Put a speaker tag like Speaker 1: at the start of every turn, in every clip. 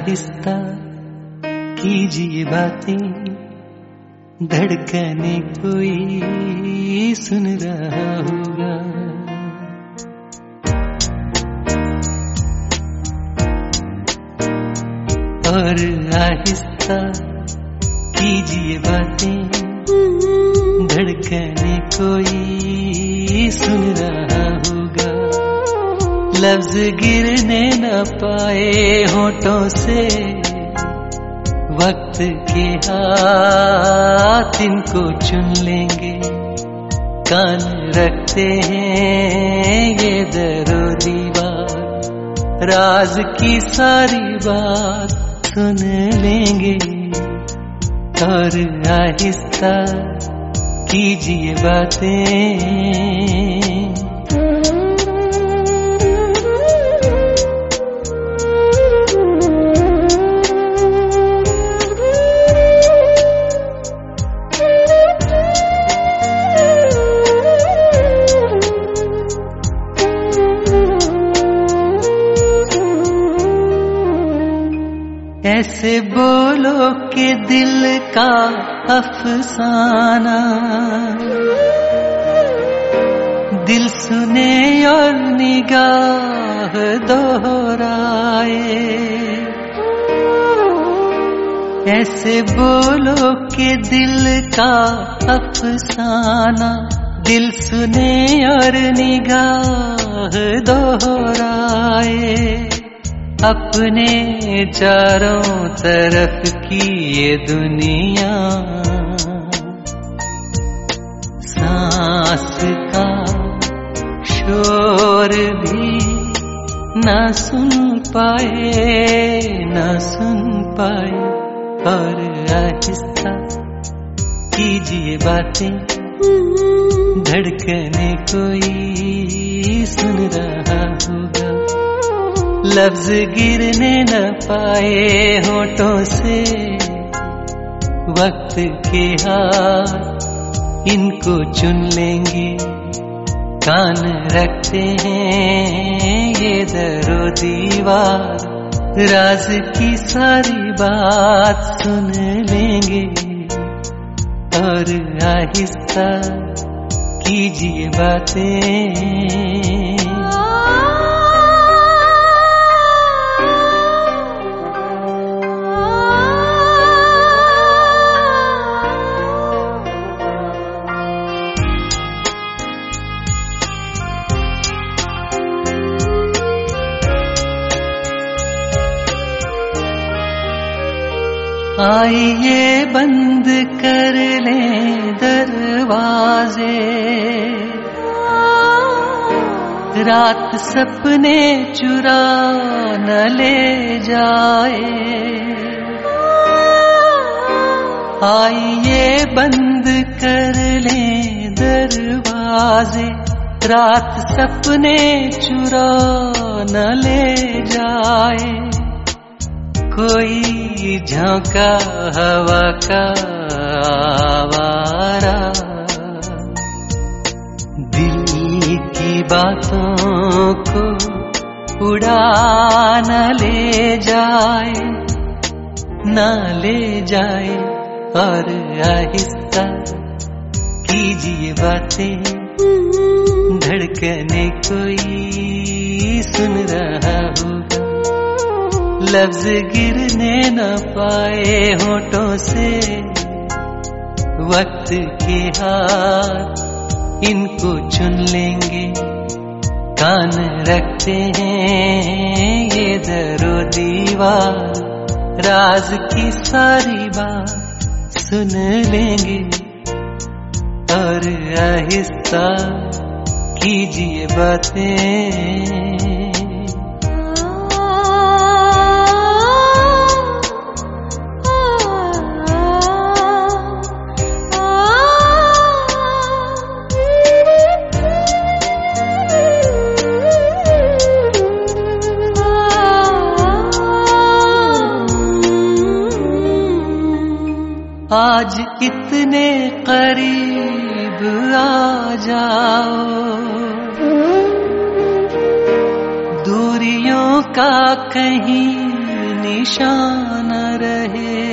Speaker 1: आहिस्ता कीजिए बातें, धड़कने कोई सुन रहा होगा। और आहिस्ता कीजिए बातें, धड़कने कोई सुन रहा होगा। लफ्ज गिरने न पाए होठों से, वक्त के हाथ इनको चुन लेंगे। कान रखते हैं ये दरो दीवार, राज की सारी बात सुन लेंगे। और आहिस्ता कीजिए बातें। ऐसे बोलो कि दिल का अफसाना दिल सुने और निगाह दोहराए। ऐसे बोलो कि दिल का अफसाना दिल सुने और निगाह दोहराए। अपने चारों तरफ की ये दुनिया सांस का शोर भी न सुन पाए। और आहिस्ता कीजिए बातें, धड़कने कोई सुन रहा होगा। लफ्ज गिरने न पाए होठों से, वक्त के हाथ इनको चुन लेंगे। कान रखते हैं ये दरो दीवार, राज की सारी बात सुन लेंगे। और आहिस्ता कीजिए बातें। आइए बंद कर लें दरवाजे, रात सपने चुरा न ले जाए। आइए बंद कर लें दरवाजे, रात सपने चुरा न ले जाए। कोई झोंका हवा का आवारा दिल की बातों को उड़ा न ले जाए। और आहिस्ता कीजिए बातें, धड़कने कोई सुन रहा होगा। लफ्ज गिरने न पाए होठों से, वक्त के हाथ इनको चुन लेंगे। कान रखते हैं ये दरो दीवार, राज की सारी बात सुन लेंगे। और आहिस्ता कीजिए बातें। आज इतने करीब आ जाओ, दूरियों का कहीं निशान रहे।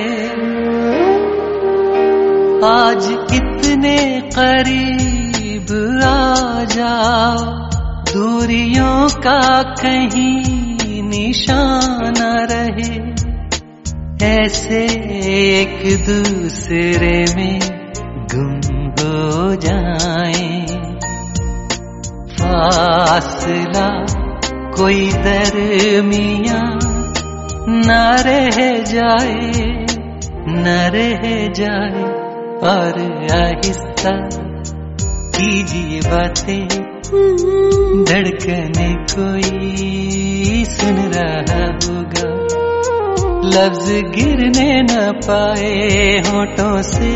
Speaker 1: आज इतने करीब आ जाओ, दूरियों का कहीं निशान रहे। ऐसे एक दूसरे में गुम हो जाएं, फासला कोई दरमियां न रह जाए, न रह जाए। और आहिस्ता कीजिए बातें, धड़कने कोई सुन रहा होगा। लफ्ज गिरने न पाए होठों से,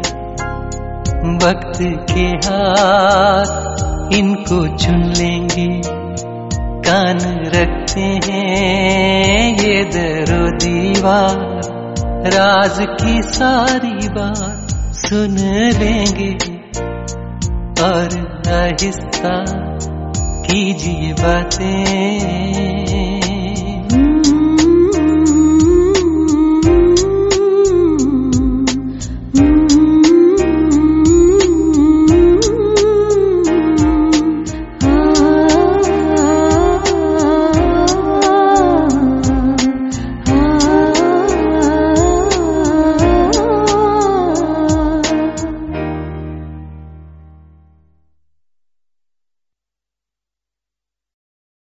Speaker 1: वक्त के हाथ इनको चुन लेंगे। कान रखते हैं ये दरो दीवार, राज की सारी बात सुन लेंगे। और आहिस्ता कीजिए बातें।